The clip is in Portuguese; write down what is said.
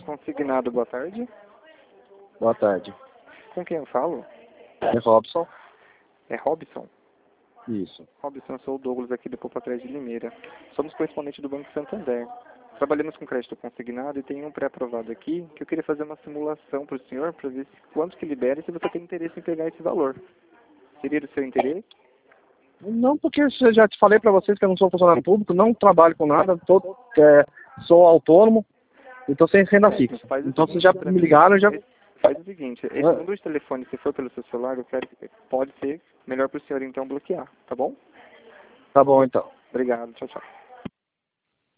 Consignado, boa tarde. Boa tarde. Com quem eu falo? É Robson? É Robson? Isso. Robson, eu sou o Douglas aqui do Poupa Atrás de Limeira. Somos correspondente do Banco Santander. Trabalhamos com crédito consignado e tem um pré-aprovado aqui que eu queria fazer uma simulação para o senhor para ver quanto que libera e se você tem interesse em pegar esse valor. Seria do seu interesse? Não, porque eu já te falei para vocês que eu não sou funcionário público, não trabalho com nada, sou autônomo e estou sem renda fixa. Então vocês já me ligaram, já... Faz o seguinte, esse número de telefone, se for pelo seu celular, pode ser melhor para o senhor então bloquear, tá bom? Tá bom então. Obrigado, tchau, tchau.